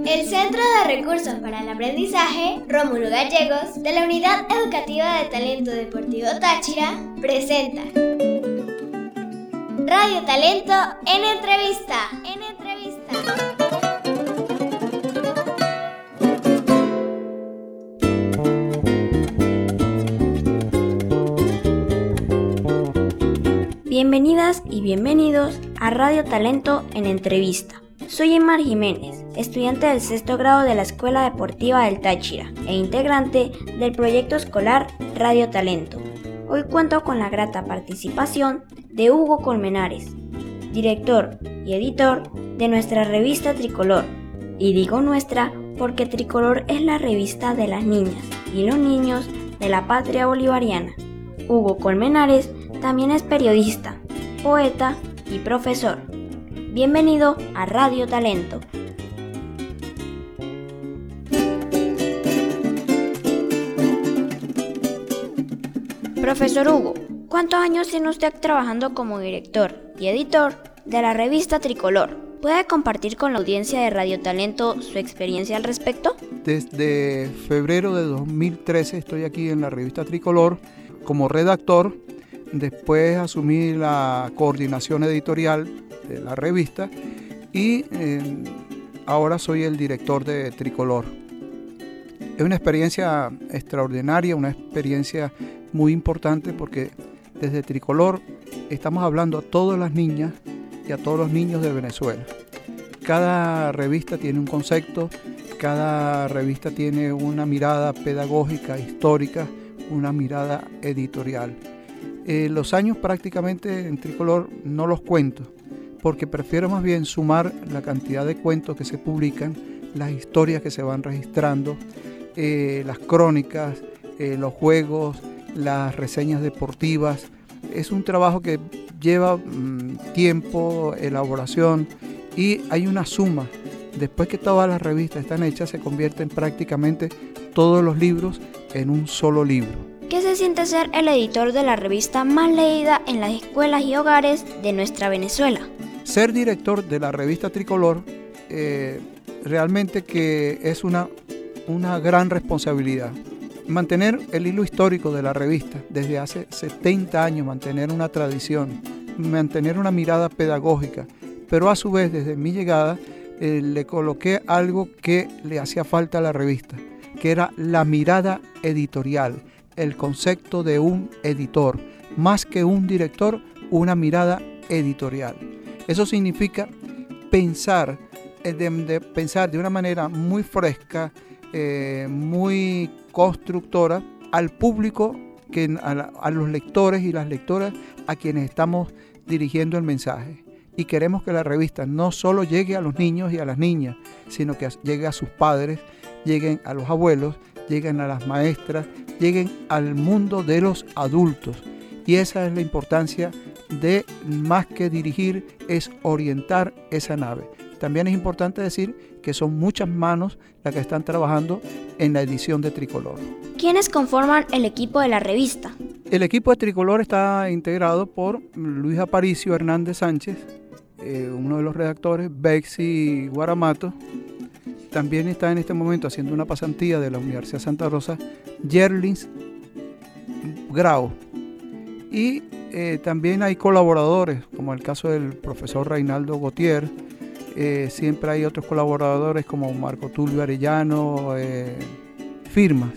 El Centro de Recursos para el Aprendizaje Rómulo Gallegos de la Unidad Educativa de Talento Deportivo Táchira presenta Radio Talento en entrevista. Bienvenidas y bienvenidos a Radio Talento en entrevista. Soy Emar Jiménez, estudiante del 6º grado de la Escuela Deportiva del Táchira e integrante del proyecto escolar Radio Talento. Hoy cuento con la grata participación de Hugo Colmenares, director y editor de nuestra revista Tricolor. Y digo nuestra porque Tricolor es la revista de las niñas y los niños de la patria bolivariana. Hugo Colmenares también es periodista, poeta y profesor. Bienvenido a Radio Talento. Profesor Hugo, ¿cuántos años tiene usted trabajando como director y editor de la revista Tricolor? ¿Puede compartir con la audiencia de Radio Talento su experiencia al respecto? Desde febrero de 2013 estoy aquí en la revista Tricolor como redactor. Después asumí la coordinación editorial de la revista y ahora soy el director de Tricolor. Es una experiencia extraordinaria, una experiencia muy importante porque desde Tricolor estamos hablando a todas las niñas y a todos los niños de Venezuela. Cada revista tiene un concepto, cada revista tiene una mirada pedagógica, histórica, una mirada editorial. Los años prácticamente en Tricolor no los cuento, porque prefiero más bien sumar la cantidad de cuentos que se publican, las historias que se van registrando, las crónicas, los juegos, las reseñas deportivas. Es un trabajo que lleva tiempo, elaboración y hay una suma. Después que todas las revistas están hechas, se convierten prácticamente todos los libros en un solo libro. ¿Qué se siente ser el editor de la revista más leída en las escuelas y hogares de nuestra Venezuela? Ser director de la revista Tricolor realmente que es una gran responsabilidad. Mantener el hilo histórico de la revista desde hace 70 años, mantener una tradición, mantener una mirada pedagógica, pero a su vez desde mi llegada le coloqué algo que le hacía falta a la revista, que era la mirada editorial, el concepto de un editor, más que un director, una mirada editorial. Eso significa pensar de una manera muy fresca, muy constructora al público, a los lectores y las lectoras a quienes estamos dirigiendo el mensaje. Y queremos que la revista no solo llegue a los niños y a las niñas, sino que llegue a sus padres, lleguen a los abuelos, lleguen a las maestras, lleguen al mundo de los adultos. Y esa es la importancia de, más que dirigir, es orientar esa nave. También es importante decir que son muchas manos las que están trabajando en la edición de Tricolor. ¿Quiénes conforman el equipo de la revista? El equipo de Tricolor está integrado por Luis Aparicio Hernández Sánchez, uno de los redactores, Bexy Guaramato. También está en este momento haciendo una pasantía de la Universidad Santa Rosa, Yerlins Grau. Y también hay colaboradores, como el caso del profesor Reinaldo Gautier. Siempre hay otros colaboradores como Marco Tulio Arellano, firmas.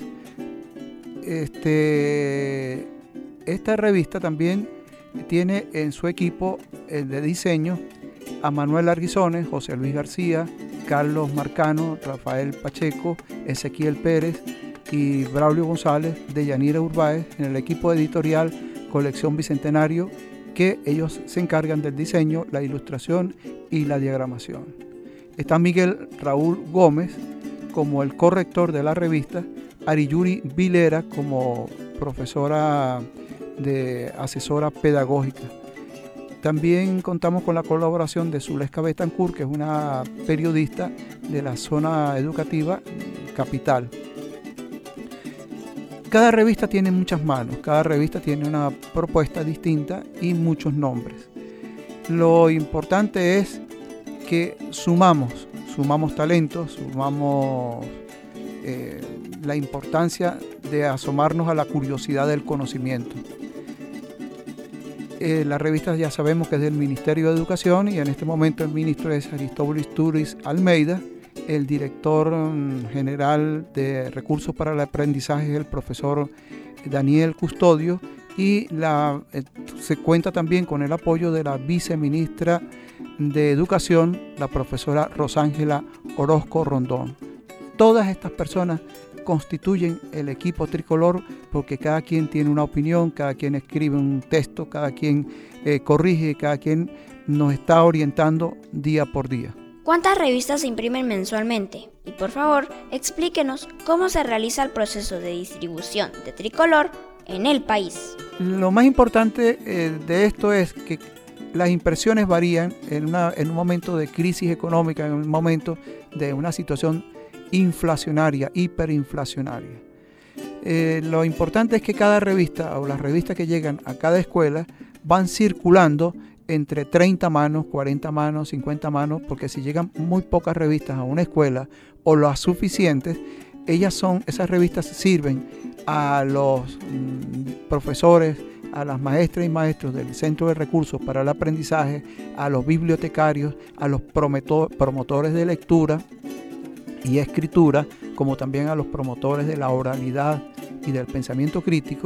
Esta revista también tiene en su equipo de diseño a Manuel Arguizones, José Luis García, Carlos Marcano, Rafael Pacheco, Ezequiel Pérez y Braulio González de Yanira Urbáez en el equipo editorial Colección Bicentenario, que ellos se encargan del diseño, la ilustración y la diagramación. Está Miguel Raúl Gómez como el corrector de la revista, Ariyuri Vilera como profesora de asesora pedagógica. También contamos con la colaboración de Zulesca Betancourt, que es una periodista de la zona educativa Capital. Cada revista tiene muchas manos, cada revista tiene una propuesta distinta y muchos nombres. Lo importante es que sumamos sumamos talentos, sumamos la importancia de asomarnos a la curiosidad del conocimiento. La revista ya sabemos que es del Ministerio de Educación y en este momento el ministro es Aristóbulo Istúriz Almeida. El director general de Recursos para el Aprendizaje es el profesor Daniel Custodio y se cuenta también con el apoyo de la viceministra de Educación, la profesora Rosángela Orozco Rondón. Todas estas personas constituyen el equipo tricolor porque cada quien tiene una opinión, cada quien escribe un texto, cada quien corrige, cada quien nos está orientando día por día. ¿Cuántas revistas se imprimen mensualmente? Y por favor, explíquenos cómo se realiza el proceso de distribución de Tricolor en el país. Lo más importante de esto es que las impresiones varían en un momento de crisis económica, en un momento de una situación inflacionaria, hiperinflacionaria. Lo importante es que cada revista o las revistas que llegan a cada escuela van circulando entre 30 manos, 40 manos, 50 manos, porque si llegan muy pocas revistas a una escuela o las suficientes, esas revistas sirven a los profesores, a las maestras y maestros del Centro de Recursos para el Aprendizaje, a los bibliotecarios, a los promotores de lectura y escritura, como también a los promotores de la oralidad y del pensamiento crítico.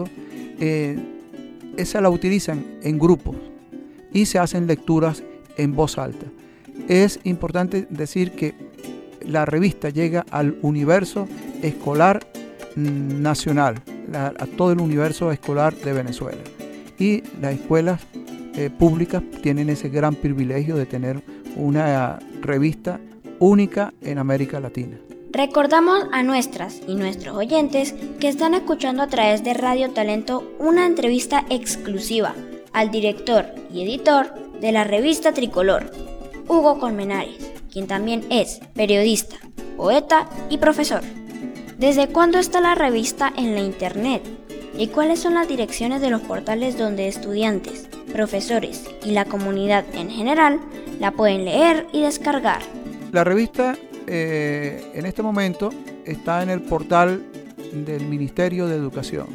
Esa la utilizan en grupos y se hacen lecturas en voz alta. Es importante decir que la revista llega al universo escolar nacional, a todo el universo escolar de Venezuela. Y las escuelas públicas tienen ese gran privilegio de tener una revista única en América Latina. Recordamos a nuestras y nuestros oyentes que están escuchando a través de Radio Talento una entrevista exclusiva al director y editor de la revista Tricolor, Hugo Colmenares, quien también es periodista, poeta y profesor. ¿Desde cuándo está la revista en la internet? ¿Y cuáles son las direcciones de los portales donde estudiantes, profesores y la comunidad en general la pueden leer y descargar? La revista en este momento está en el portal del Ministerio de Educación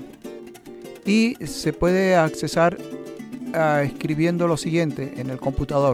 y se puede accesar escribiendo lo siguiente en el computador: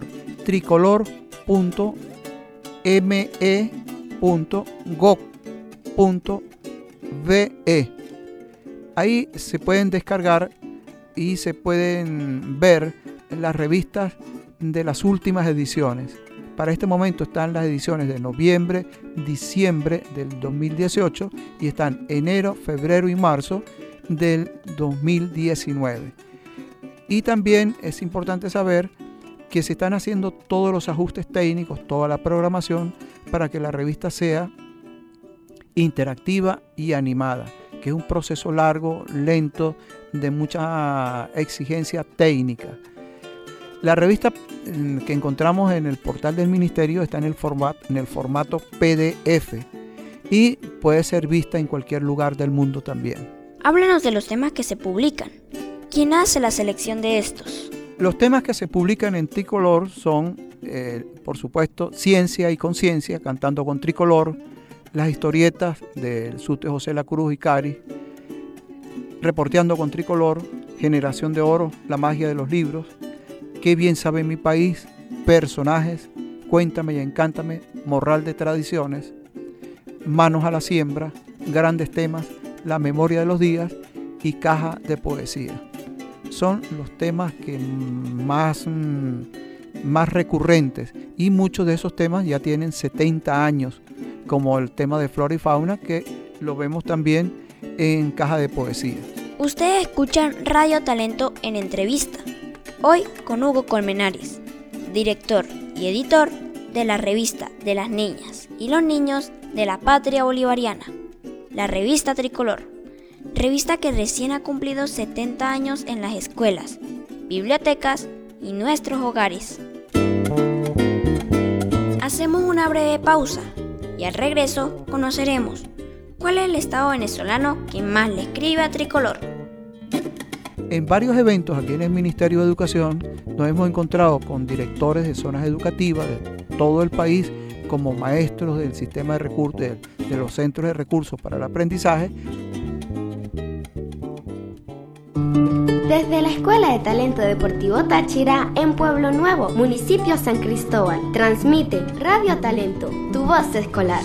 tricolor.me.gov.be. Ahí se pueden descargar y se pueden ver las revistas de las últimas ediciones. Para este momento están las ediciones de noviembre, diciembre del 2018 y están enero, febrero y marzo del 2019. Y también es importante saber que se están haciendo todos los ajustes técnicos, toda la programación para que la revista sea interactiva y animada, que es un proceso largo, lento, de mucha exigencia técnica. La revista que encontramos en el portal del ministerio está en el formato PDF y puede ser vista en cualquier lugar del mundo también. Háblanos de los temas que se publican. ¿Quién hace la selección de estos? Los temas que se publican en Tricolor son, por supuesto, Ciencia y Conciencia, Cantando con Tricolor, las historietas del Sute José La Cruz y Cari, Reporteando con Tricolor, Generación de Oro, La Magia de los Libros, Qué bien sabe mi país, Personajes, Cuéntame y Encántame, Morral de Tradiciones, Manos a la Siembra, Grandes Temas, La Memoria de los Días y Caja de Poesía. Son los temas que más recurrentes y muchos de esos temas ya tienen 70 años, como el tema de flora y fauna, que lo vemos también en Caja de Poesía. Ustedes escuchan Radio Talento en entrevista. Hoy con Hugo Colmenares, director y editor de la revista de las niñas y los niños de la patria bolivariana, la revista Tricolor, revista que recién ha cumplido 70 años en las escuelas, bibliotecas y nuestros hogares. Hacemos una breve pausa y al regreso conoceremos cuál es el estado venezolano que más le escribe a Tricolor. En varios eventos aquí en el Ministerio de Educación nos hemos encontrado con directores de zonas educativas de todo el país como maestros del sistema de recursos, de los centros de recursos para el aprendizaje. Desde la Escuela de Talento Deportivo Táchira, en Pueblo Nuevo, municipio San Cristóbal, transmite Radio Talento, tu voz escolar.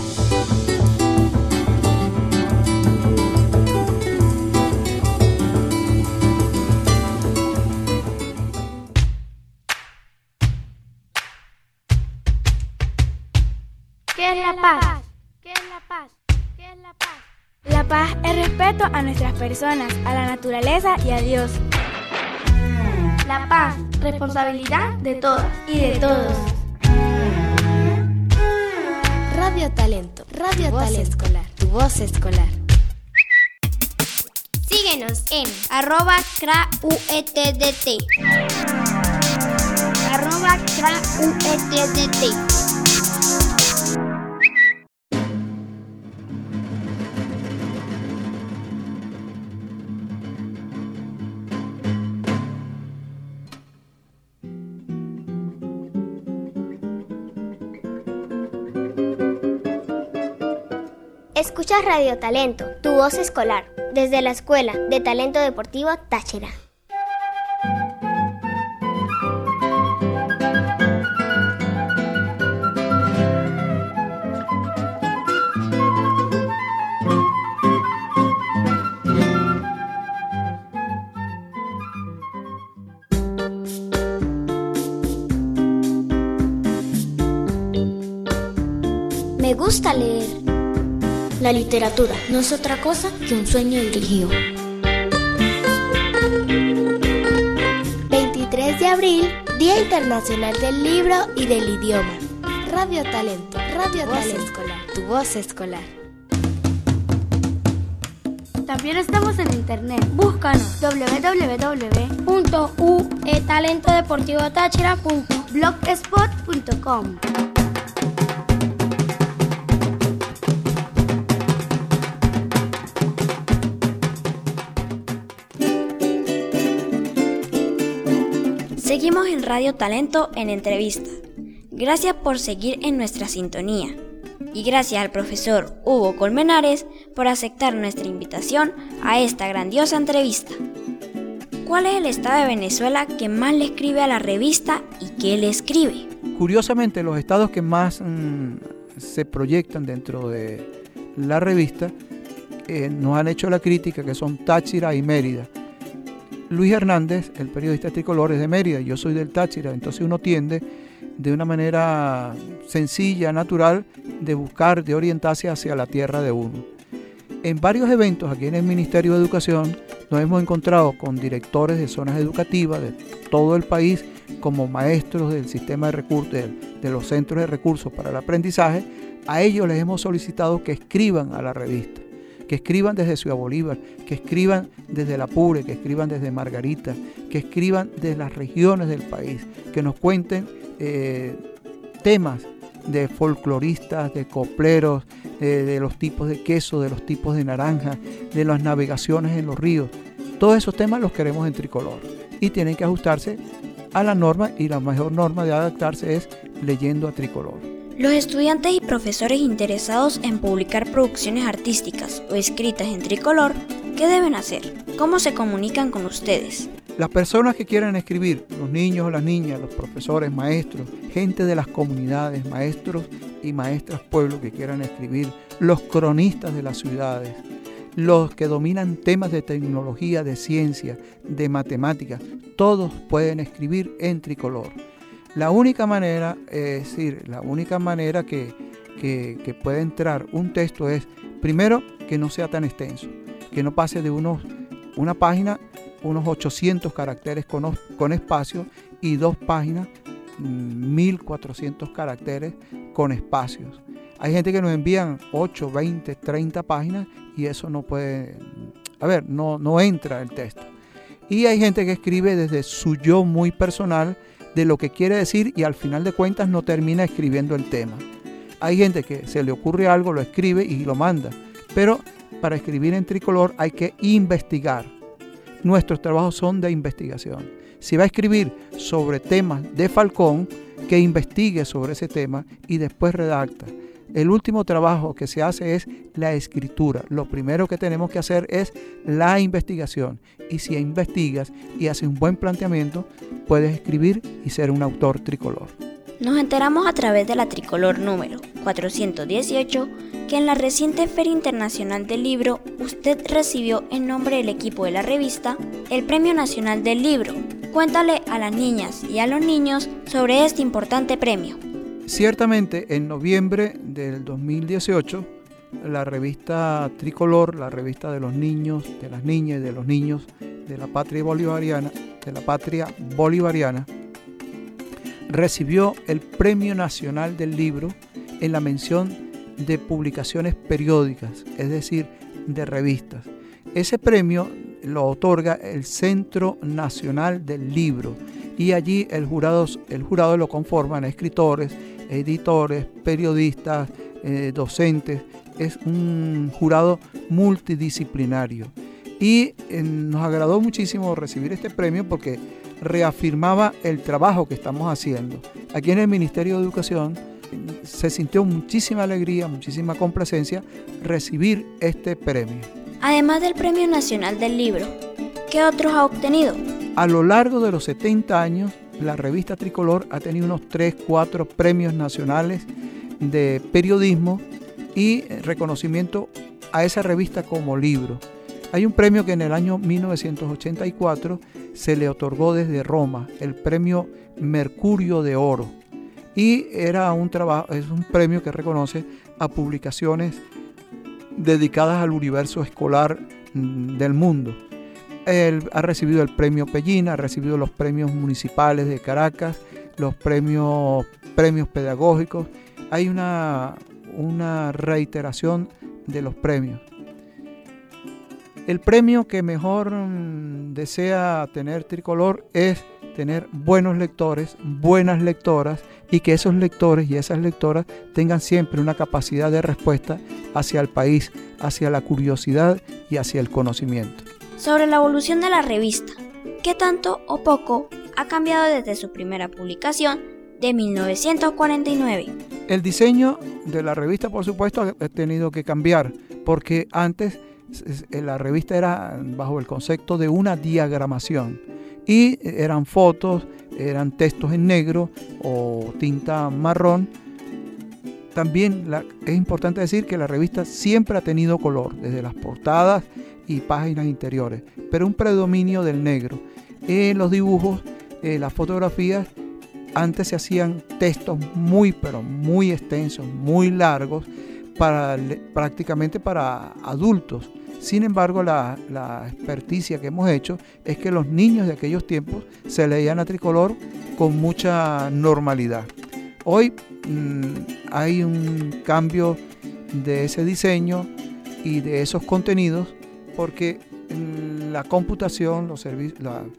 ¿Qué es la paz? ¿Qué es la paz? ¿Qué es la paz? La paz es respeto a nuestras personas, a la naturaleza y a Dios. La paz, responsabilidad de todas y de todos. Radio Talento, Radio Talento escolar, tu voz escolar. Síguenos en @CRAUETDT. @CRAUETDT. Escuchas Radio Talento, tu voz escolar, desde la Escuela de Talento Deportivo Táchira. Me gusta leer. La literatura no es otra cosa que un sueño dirigido. 23 de abril, Día Internacional del Libro y del Idioma. Radio Talento, Radio Talento escolar, tu voz escolar. También estamos en internet. Búscanos www.etalentodeportivotáchira.blogspot.com. Seguimos en Radio Talento en entrevista. Gracias por seguir en nuestra sintonía. Y gracias al profesor Hugo Colmenares por aceptar nuestra invitación a esta grandiosa entrevista. ¿Cuál es el estado de Venezuela que más le escribe a la revista y qué le escribe? Curiosamente, los estados que más se proyectan dentro de la revista nos han hecho la crítica, que son Táchira y Mérida. Luis Hernández, el periodista tricolor, es de Mérida, yo soy del Táchira, entonces uno tiende de una manera sencilla, natural, de buscar, de orientarse hacia la tierra de uno. En varios eventos aquí en el Ministerio de Educación nos hemos encontrado con directores de zonas educativas de todo el país, como maestros del sistema de recursos, de los centros de recursos para el aprendizaje. A ellos les hemos solicitado que escriban a la revista, que escriban desde Ciudad Bolívar, que escriban desde La Apure, que escriban desde Margarita, que escriban desde las regiones del país, que nos cuenten temas de folcloristas, de copleros, de los tipos de queso, de los tipos de naranja, de las navegaciones en los ríos. Todos esos temas los queremos en tricolor y tienen que ajustarse a la norma, y la mejor norma de adaptarse es leyendo a tricolor. Los estudiantes y profesores interesados en publicar producciones artísticas o escritas en tricolor, ¿qué deben hacer? ¿Cómo se comunican con ustedes? Las personas que quieran escribir, los niños o las niñas, los profesores, maestros, gente de las comunidades, maestros y maestras pueblos que quieran escribir, los cronistas de las ciudades, los que dominan temas de tecnología, de ciencia, de matemáticas, todos pueden escribir en tricolor. La única manera, que puede entrar un texto es, primero, que no sea tan extenso, que no pase de una página, unos 800 caracteres con espacio, y 2 páginas, 1400 caracteres con espacios. Hay gente que nos envían 8, 20, 30 páginas y eso no puede, no entra el texto. Y hay gente que escribe desde su yo muy personal, de lo que quiere decir, y al final de cuentas no termina escribiendo el tema. Hay gente que se le ocurre algo, lo escribe y lo manda, pero para escribir en tricolor hay que investigar. Nuestros trabajos son de investigación. Si va a escribir sobre temas de Falcón, que investigue sobre ese tema y después redacta. El último trabajo que se hace es la escritura. Lo primero que tenemos que hacer es la investigación. Y si investigas y haces un buen planteamiento, puedes escribir y ser un autor tricolor. Nos enteramos a través de la Tricolor número 418 que en la reciente Feria Internacional del Libro usted recibió en nombre del equipo de la revista el Premio Nacional del Libro. Cuéntale a las niñas y a los niños sobre este importante premio. Ciertamente, en noviembre del 2018, la revista Tricolor, la revista de los niños, de las niñas y de los niños de la patria bolivariana, recibió el Premio Nacional del Libro en la mención de publicaciones periódicicas, es decir, de revistas. Ese premio lo otorga el Centro Nacional del Libro y allí el jurado lo conforman escritores, editores, periodistas, docentes. Es un jurado multidisciplinario y nos agradó muchísimo recibir este premio porque reafirmaba el trabajo que estamos haciendo. Aquí en el Ministerio de Educación se sintió muchísima alegría, muchísima complacencia recibir este premio. Además del Premio Nacional del Libro, ¿qué otros ha obtenido? A lo largo de los 70 años, la revista Tricolor ha tenido unos 3-4 premios nacionales de periodismo y reconocimiento a esa revista como libro. Hay un premio que en el año 1984 se le otorgó desde Roma, el premio Mercurio de Oro. Y es un premio que reconoce a publicaciones dedicadas al universo escolar del mundo. Él ha recibido el premio Pellín, ha recibido los premios municipales de Caracas, los premios pedagógicos. Hay una reiteración de los premios. El premio que mejor desea tener Tricolor es tener buenos lectores, buenas lectoras y que esos lectores y esas lectoras tengan siempre una capacidad de respuesta hacia el país, hacia la curiosidad y hacia el conocimiento. Sobre la evolución de la revista, ¿qué tanto o poco ha cambiado desde su primera publicación de 1949? El diseño de la revista, por supuesto, ha tenido que cambiar porque antes la revista era bajo el concepto de una diagramación y eran fotos, eran textos en negro o tinta marrón. También es importante decir que la revista siempre ha tenido color, desde las portadas y páginas interiores, pero un predominio del negro. En los dibujos, las fotografías, antes se hacían textos pero muy extensos, muy largos, prácticamente para adultos. Sin embargo, la experticia que hemos hecho es que los niños de aquellos tiempos se leían a Tricolor con mucha normalidad. Hoy hay un cambio de ese diseño y de esos contenidos porque la computación, los servicios,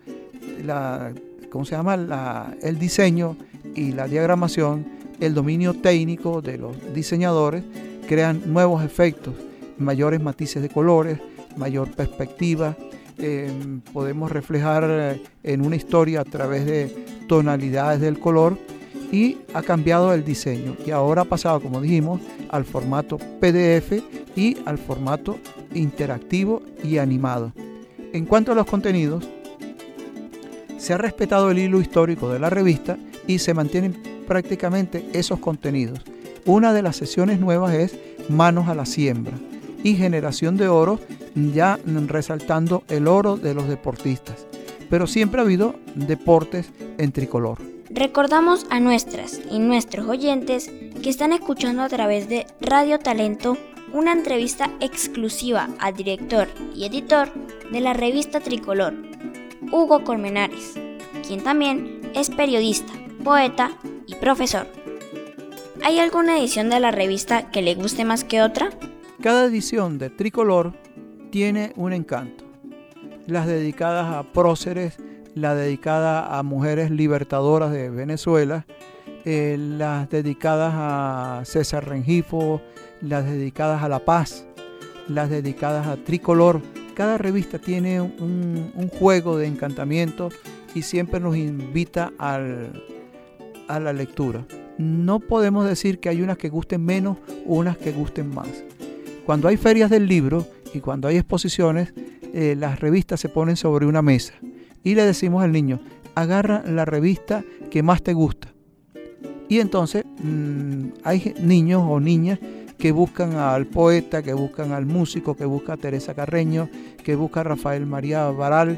el diseño y la diagramación, el dominio técnico de los diseñadores crean nuevos efectos, mayores matices de colores, mayor perspectiva. Podemos reflejar en una historia a través de tonalidades del color y ha cambiado el diseño y ahora ha pasado, como dijimos, al formato PDF y al formato interactivo y animado. En cuanto a los contenidos, se ha respetado el hilo histórico de la revista y se mantienen prácticamente esos contenidos. Una de las sesiones nuevas es Manos a la Siembra y Generación de Oro, ya resaltando el oro de los deportistas. Pero siempre ha habido deportes en Tricolor. Recordamos a nuestras y nuestros oyentes que están escuchando a través de Radio Talento una entrevista exclusiva al director y editor de la revista Tricolor, Hugo Colmenares, quien también es periodista, poeta y profesor. ¿Hay alguna edición de la revista que le guste más que otra? Cada edición de Tricolor tiene un encanto. Las dedicadas a próceres, la dedicada a mujeres libertadoras de Venezuela, las dedicadas a César Rengifo, las dedicadas a la paz, las dedicadas a Tricolor. Cada revista tiene un juego de encantamiento y siempre nos invita a la lectura. No podemos decir que hay unas que gusten menos o unas que gusten más. Cuando hay ferias del libro y cuando hay exposiciones, las revistas se ponen sobre una mesa y le decimos al niño, agarra la revista que más te gusta. Y entonces hay niños o niñas que buscan al poeta, que buscan al músico, que buscan a Teresa Carreño, que buscan a Rafael María Baral.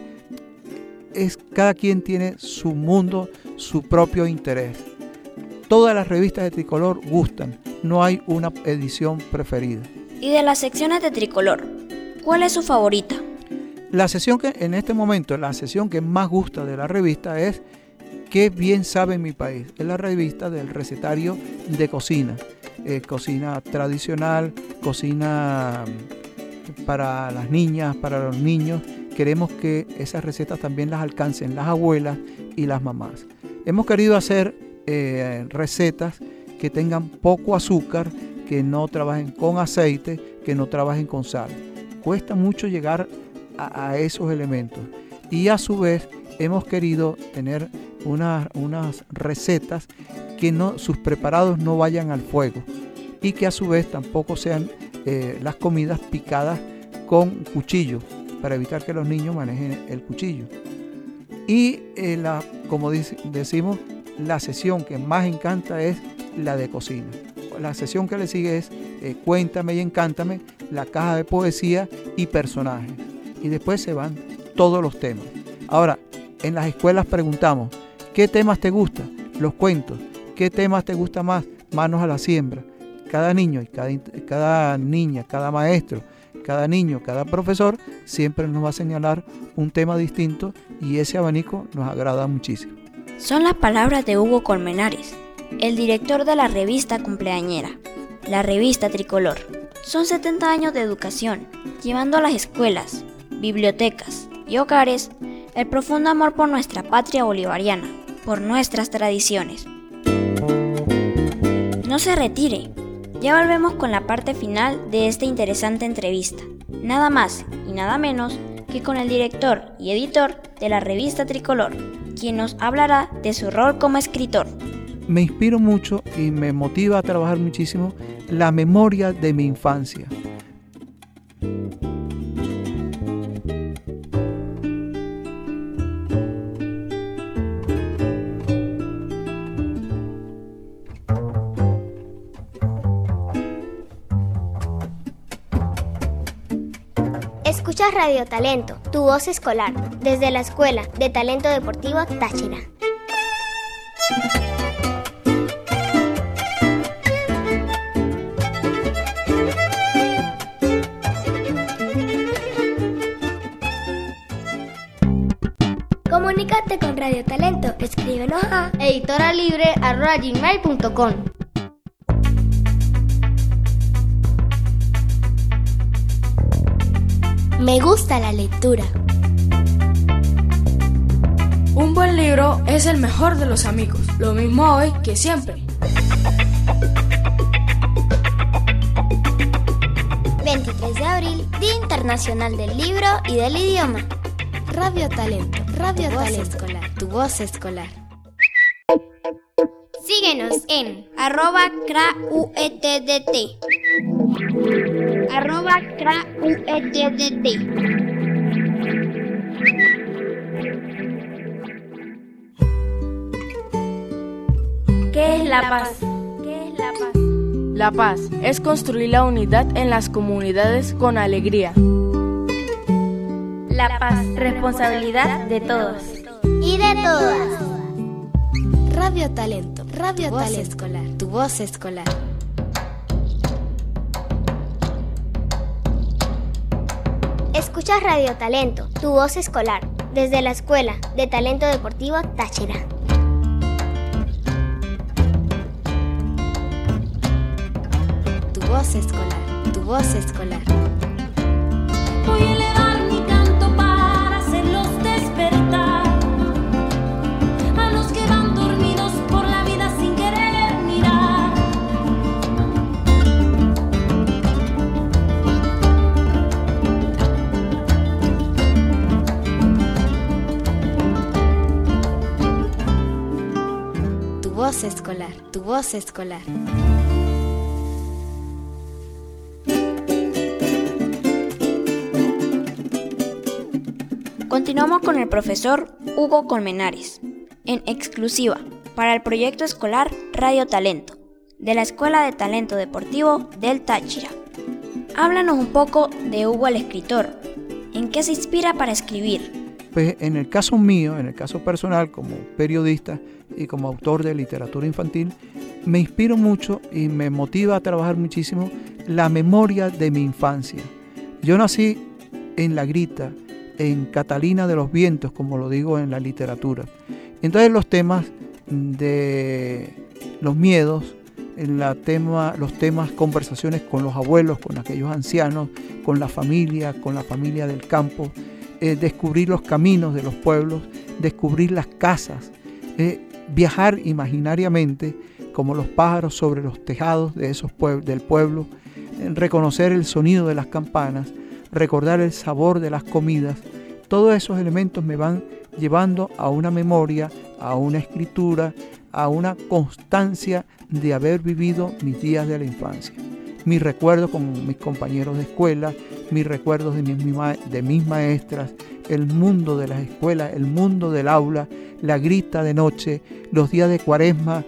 Cada quien tiene su mundo, su propio interés. Todas las revistas de Tricolor gustan, no hay una edición preferida. Y de las secciones de Tricolor, ¿cuál es su favorita? La sesión que en este momento, la sesión que más gusta de la revista es Qué bien sabe mi país. Es la revista del recetario de cocina. Cocina tradicional, cocina para las niñas, para los niños. Queremos que esas recetas también las alcancen las abuelas y las mamás. Hemos querido hacer recetas que tengan poco azúcar, que no trabajen con aceite, que no trabajen con sal. Cuesta mucho llegar a esos elementos. Y a su vez hemos querido tener unas recetas que sus preparados no vayan al fuego y que a su vez tampoco sean las comidas picadas con cuchillo, para evitar que los niños manejen el cuchillo. Y como decimos, la sesión que más encanta es la de cocina. La sesión que le sigue es Cuéntame y Encántame, la caja de poesía y personajes. Y después se van todos los temas. Ahora, en las escuelas preguntamos, ¿qué temas te gustan? Los cuentos. ¿Qué temas te gusta más? Manos a la siembra. Cada niño y cada niña, cada maestro, cada niño, cada profesor siempre nos va a señalar un tema distinto y ese abanico nos agrada muchísimo. Son las palabras de Hugo Colmenares, el director de la revista cumpleañera, la revista Tricolor. Son 70 años de educación, llevando a las escuelas, bibliotecas y hogares el profundo amor por nuestra patria bolivariana, por nuestras tradiciones. No se retire, ya volvemos con la parte final de esta interesante entrevista, nada más y nada menos que con el director y editor de la revista Tricolor, quien nos hablará de su rol como escritor. Me inspiro mucho y me motiva a trabajar muchísimo la memoria de mi infancia. Escuchas Radio Talento, tu voz escolar, desde la Escuela de Talento Deportivo Táchira. Comunícate con Radio Talento, escríbenos a editoralibre@gmail.com. Me gusta la lectura. Un buen libro es el mejor de los amigos, lo mismo hoy que siempre. 23 de abril, Día Internacional del Libro y del Idioma. Radio Talento, Radio Talento, escolar, tu voz escolar. Síguenos en @CRAUETDT. @CRAUETDT. ¿Qué es la paz? ¿Qué es la paz? La paz es construir la unidad en las comunidades con alegría. La paz, responsabilidad de todos. Y de todas. Radio Talento, Radio Talento escolar, tu voz escolar. Escuchas Radio Talento, tu voz escolar, desde la Escuela de Talento Deportivo Táchira. Tu voz escolar, tu voz escolar. Voy a elevar mi canto para hacerlos despertar, a los que van dormidos por la vida sin querer mirar. Tu voz voz escolar, tu voz escolar. Continuamos con el profesor Hugo Colmenares, en exclusiva para el proyecto escolar Radio Talento, de la Escuela de Talento Deportivo del Táchira. Háblanos un poco de Hugo el escritor. ¿En qué se inspira para escribir? Pues en el caso mío, en el caso personal, como periodista y como autor de literatura infantil, me inspiro mucho y me motiva a trabajar muchísimo la memoria de mi infancia. Yo nací en La Grita, en Catalina de los Vientos, como lo digo en la literatura. Entonces los temas de los miedos, los temas conversaciones con los abuelos, con aquellos ancianos, con la familia del campo, descubrir los caminos de los pueblos, descubrir las casas, viajar imaginariamente como los pájaros sobre los tejados de del pueblo, reconocer el sonido de las campanas, recordar el sabor de las comidas. Todos esos elementos me van llevando a una memoria, a una escritura, a una constancia de haber vivido mis días de la infancia. Mis recuerdos con mis compañeros de escuela, mis recuerdos de mis maestras, el mundo de las escuelas, el mundo del aula, la grita de noche, los días de cuaresma,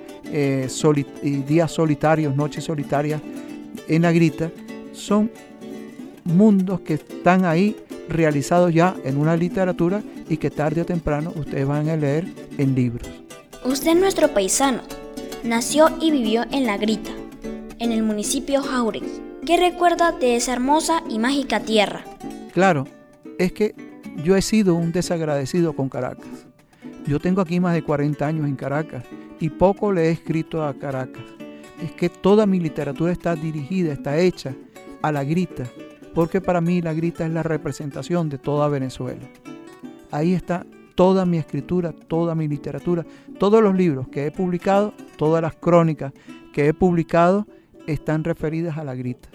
días solitarios, noches solitarias en la grita, son mundos que están ahí realizados ya en una literatura y que tarde o temprano ustedes van a leer en libros. Usted es nuestro paisano, nació y vivió en La Grita, en el municipio Jauregui. ¿Qué recuerda de esa hermosa y mágica tierra? Claro, es que yo he sido un desagradecido con Caracas. Yo tengo aquí más de 40 años en Caracas y poco le he escrito a Caracas. Es que toda mi literatura está dirigida, está hecha a La Grita, porque para mí La Grita es la representación de toda Venezuela. Ahí está toda mi escritura, toda mi literatura, todos los libros que he publicado, todas las crónicas que he publicado están referidas a La Grita.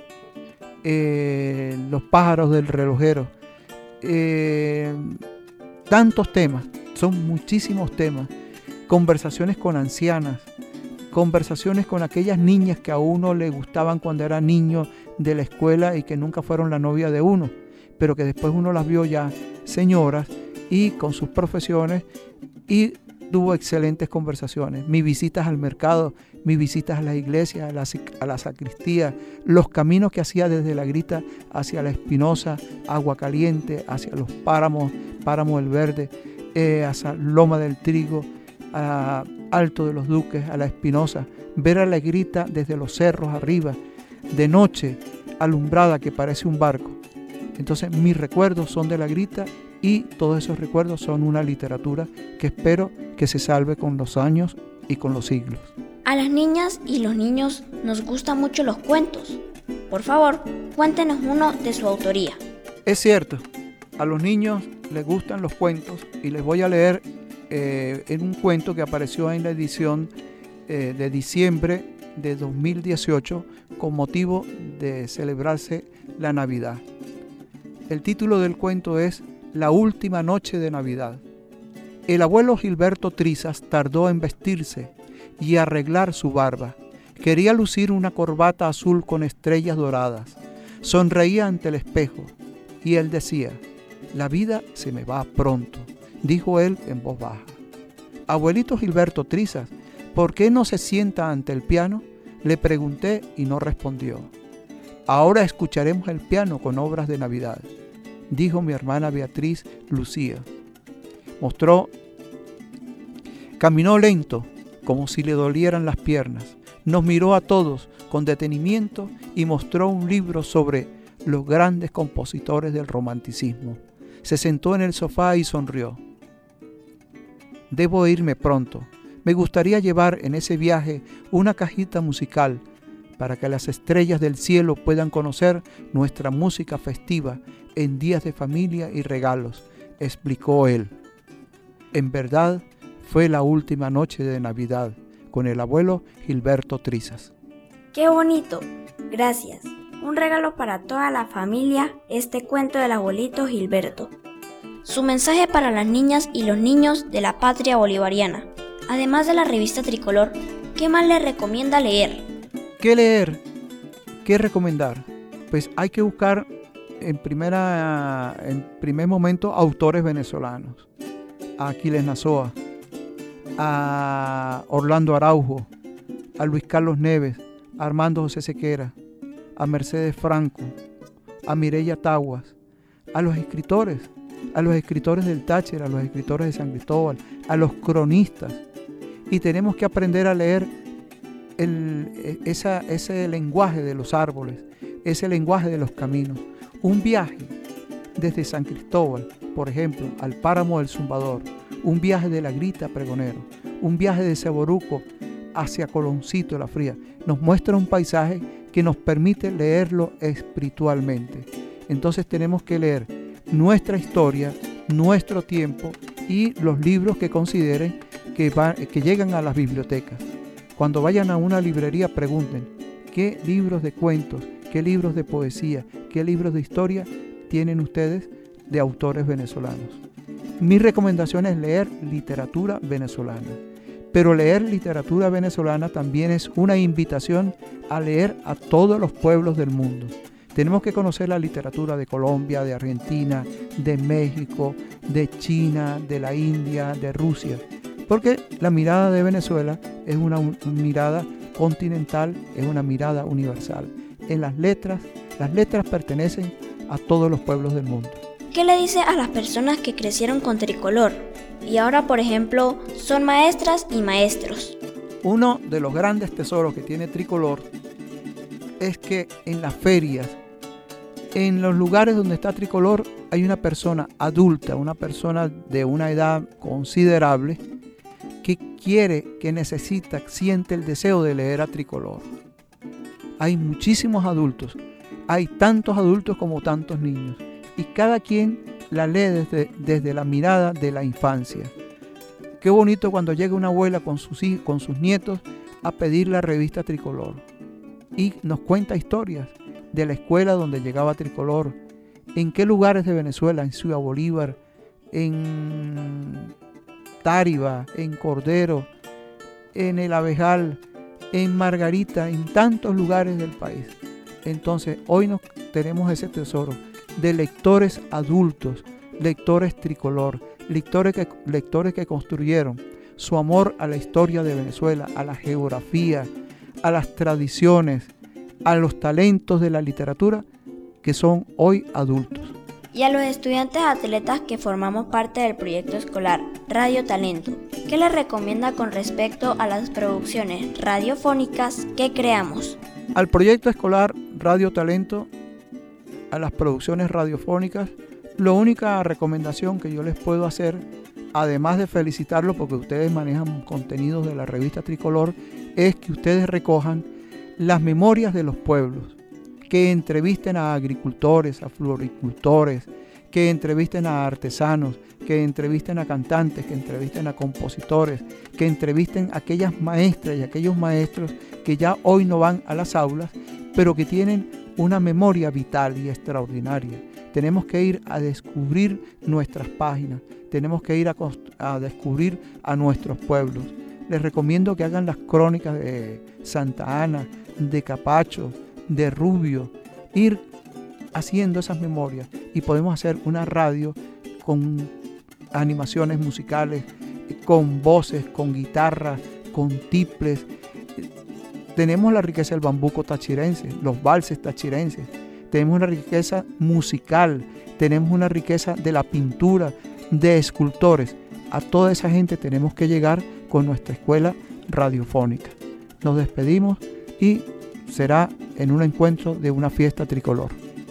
Los pájaros del relojero, tantos temas, son muchísimos temas, conversaciones con ancianas, conversaciones con aquellas niñas que a uno le gustaban cuando era niño de la escuela y que nunca fueron la novia de uno, pero que después uno las vio ya señoras y con sus profesiones y tuvo excelentes conversaciones. Mis visitas al mercado, mis visitas a las iglesias, a la sacristía, los caminos que hacía desde La Grita hacia La Espinosa, Agua Caliente, hacia los páramos, Páramo del Verde, hacia Loma del Trigo, a Alto de los Duques, a La Espinosa, ver a La Grita desde los cerros arriba, de noche, alumbrada que parece un barco. Entonces mis recuerdos son de La Grita y todos esos recuerdos son una literatura que espero que se salve con los años y con los siglos. A las niñas y los niños nos gustan mucho los cuentos. Por favor, cuéntenos uno de su autoría. Es cierto, a los niños les gustan los cuentos y les voy a leer en un cuento que apareció en la edición de diciembre de 2018 con motivo de celebrarse la Navidad. El título del cuento es La última noche de Navidad. El abuelo Gilberto Trizas tardó en vestirse y arreglar su barba. Quería lucir una corbata azul con estrellas doradas. Sonreía ante el espejo y él decía: «La vida se me va pronto», dijo él en voz baja. «Abuelito Gilberto Trizas, ¿por qué no se sienta ante el piano?», le pregunté y no respondió. «Ahora escucharemos el piano con obras de Navidad», dijo mi hermana Beatriz Lucía. Caminó lento, como si le dolieran las piernas. Nos miró a todos con detenimiento y mostró un libro sobre los grandes compositores del romanticismo. Se sentó en el sofá y sonrió. «Debo irme pronto. Me gustaría llevar en ese viaje una cajita musical para que las estrellas del cielo puedan conocer nuestra música festiva en días de familia y regalos», explicó él. En verdad, fue la última noche de Navidad con el abuelo Gilberto Trizas. ¡Qué bonito! Gracias. Un regalo para toda la familia, este cuento del abuelito Gilberto. Su mensaje para las niñas y los niños de la patria bolivariana. Además de la revista Tricolor, ¿qué más le recomienda leer? ¿Qué leer? ¿Qué recomendar? Pues hay que buscar en primer momento autores venezolanos. A Aquiles Nazoa, a Orlando Araujo, a Luis Carlos Neves, a Armando José Sequera, a Mercedes Franco, a Mireya Taguas, a los escritores del Táchira, a los escritores de San Cristóbal, a los cronistas. Y tenemos que aprender a leer ese lenguaje de los árboles, ese lenguaje de los caminos. Un viaje desde San Cristóbal, por ejemplo, al páramo del Zumbador, un viaje de La Grita a Pregonero, un viaje de Ceboruco hacia Coloncito de la Fría, nos muestra un paisaje que nos permite leerlo espiritualmente. Entonces tenemos que leer nuestra historia, nuestro tiempo y los libros que consideren que llegan a las bibliotecas. Cuando vayan a una librería, pregunten qué libros de cuentos, qué libros de poesía, qué libros de historia tienen ustedes de autores venezolanos. Mi recomendación es leer literatura venezolana. Pero leer literatura venezolana también es una invitación a leer a todos los pueblos del mundo. Tenemos que conocer la literatura de Colombia, de Argentina, de México, de China, de la India, de Rusia. Porque la mirada de Venezuela es una mirada continental, es una mirada universal. En las letras pertenecen a todos los pueblos del mundo. ¿Qué le dice a las personas que crecieron con tricolor y ahora, por ejemplo, son maestras y maestros? Uno de los grandes tesoros que tiene Tricolor es que en las ferias, en los lugares donde está Tricolor, hay una persona adulta, una persona de una edad considerable que quiere, que necesita, siente el deseo de leer a Tricolor. Hay muchísimos adultos, hay tantos adultos como tantos niños, y cada quien la lee desde la mirada de la infancia. Qué bonito cuando llega una abuela con sus nietos a pedir la revista Tricolor y nos cuenta historias de la escuela donde llegaba Tricolor, en qué lugares de Venezuela, en Ciudad Bolívar, en Táriba, en Cordero, en El Abejal, en Margarita, en tantos lugares del país. Entonces hoy tenemos ese tesoro de lectores adultos, lectores Tricolor, lectores que construyeron su amor a la historia de Venezuela, a la geografía, a las tradiciones, a los talentos de la literatura, que son hoy adultos. Y a los estudiantes atletas que formamos parte del proyecto escolar Radio Talento, ¿qué les recomienda con respecto a las producciones radiofónicas que creamos? Al proyecto escolar Radio Talento, a las producciones radiofónicas, la única recomendación que yo les puedo hacer, además de felicitarlos porque ustedes manejan contenidos de la revista Tricolor, es que ustedes recojan las memorias de los pueblos, que entrevisten a agricultores, a floricultores, que entrevisten a artesanos, que entrevisten a cantantes, que entrevisten a compositores, que entrevisten a aquellas maestras y aquellos maestros que ya hoy no van a las aulas, pero que tienen una memoria vital y extraordinaria. Tenemos que ir a descubrir nuestras páginas, tenemos que ir a descubrir a nuestros pueblos. Les recomiendo que hagan las crónicas de Santa Ana, de Capacho, de Rubio, ir haciendo esas memorias, y podemos hacer una radio con animaciones musicales, con voces, con guitarras, con tiples. Tenemos la riqueza del bambuco tachirense, los valses tachirenses, tenemos una riqueza musical, tenemos una riqueza de la pintura, de escultores. A toda esa gente tenemos que llegar con nuestra escuela radiofónica. Nos despedimos y será en un encuentro de una fiesta tricolor.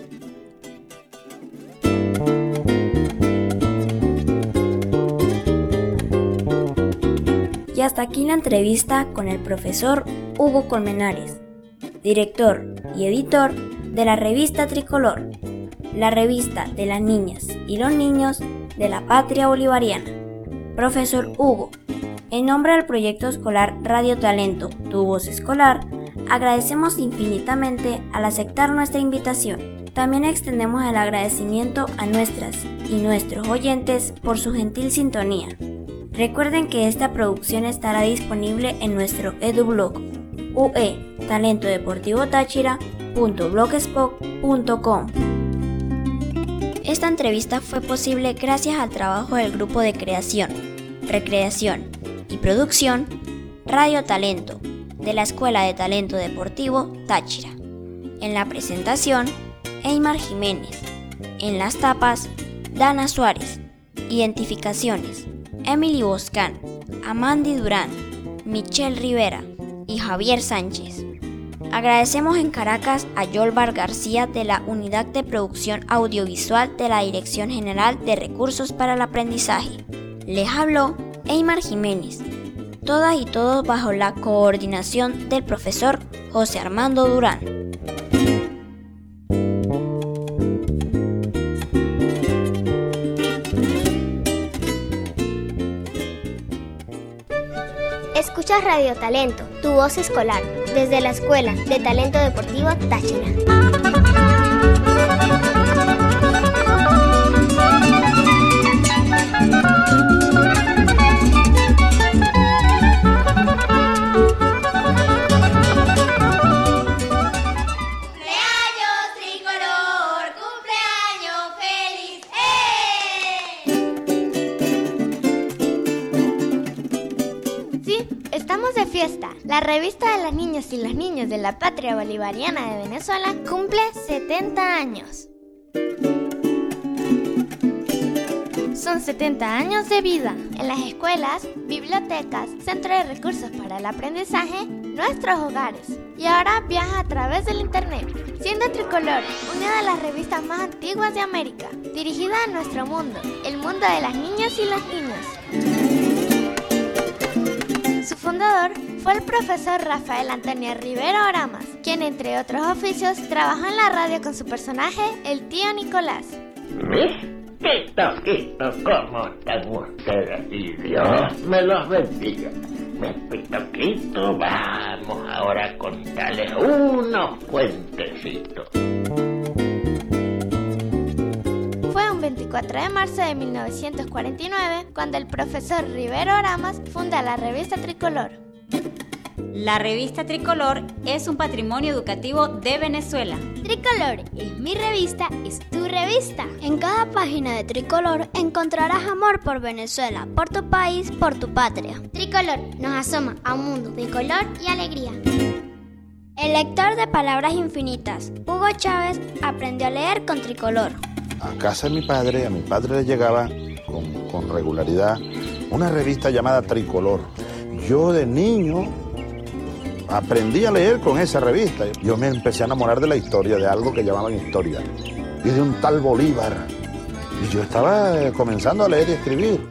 Y hasta aquí la entrevista con el profesor Hugo Colmenares, director y editor de la revista Tricolor, la revista de las niñas y los niños de la patria bolivariana. Profesor Hugo, en nombre del proyecto escolar Radio Talento, Tu Voz Escolar, agradecemos infinitamente al aceptar nuestra invitación. También extendemos el agradecimiento a nuestras y nuestros oyentes por su gentil sintonía. Recuerden que esta producción estará disponible en nuestro edublog talentodeportivotáchira.blogspot.com. Esta entrevista fue posible gracias al trabajo del grupo de creación, recreación y producción Radio Talento de la Escuela de Talento Deportivo Táchira. En la presentación, Eymar Jiménez. En las tapas, Dana Suárez. Identificaciones, Emily Boscán, Amandi Durán, Michelle Rivera y Javier Sánchez. Agradecemos en Caracas a Yolvar García de la Unidad de Producción Audiovisual de la Dirección General de Recursos para el Aprendizaje. Les habló Eymar Jiménez, todas y todos bajo la coordinación del profesor José Armando Durán. Escuchas Radio Talento, tu voz escolar, desde la Escuela de Talento Deportivo Táchira. Estamos de fiesta. La revista de las niñas y los niños de la Patria Bolivariana de Venezuela cumple 70 años. Son 70 años de vida. En las escuelas, bibliotecas, centros de recursos para el aprendizaje, nuestros hogares. Y ahora viaja a través del internet, siendo Tricolor una de las revistas más antiguas de América, dirigida a nuestro mundo, el mundo de las niñas y los niños. Su fundador fue el profesor Rafael Antonio Rivero Oramas, quien entre otros oficios trabajó en la radio con su personaje, el tío Nicolás. Pitoquito, ¿cómo están ustedes? Y Dios me los bendiga. Mis pitoquitos, vamos ahora a contarles unos cuentecitos. Fue un 24 de marzo de 1949 cuando el profesor Rivero Oramas funda la revista Tricolor. La revista Tricolor es un patrimonio educativo de Venezuela. Tricolor es mi revista, es tu revista. En cada página de Tricolor encontrarás amor por Venezuela, por tu país, por tu patria. Tricolor nos asoma a un mundo de color y alegría. El lector de palabras infinitas, Hugo Chávez, aprendió a leer con Tricolor. A casa de mi padre le llegaba con regularidad una revista llamada Tricolor. Yo de niño aprendí a leer con esa revista. Yo me empecé a enamorar de la historia, de algo que llamaban historia, y de un tal Bolívar. Y yo estaba comenzando a leer y escribir.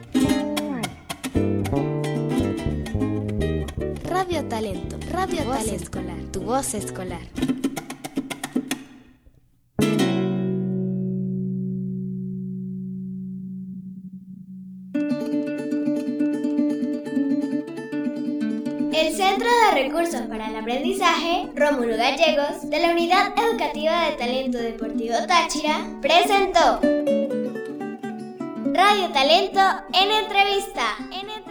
Radio Talento, Radio Talento Escolar, tu voz escolar. El Centro de Recursos para el Aprendizaje, Rómulo Gallegos, de la Unidad Educativa de Talento Deportivo Táchira, presentó Radio Talento en entrevista.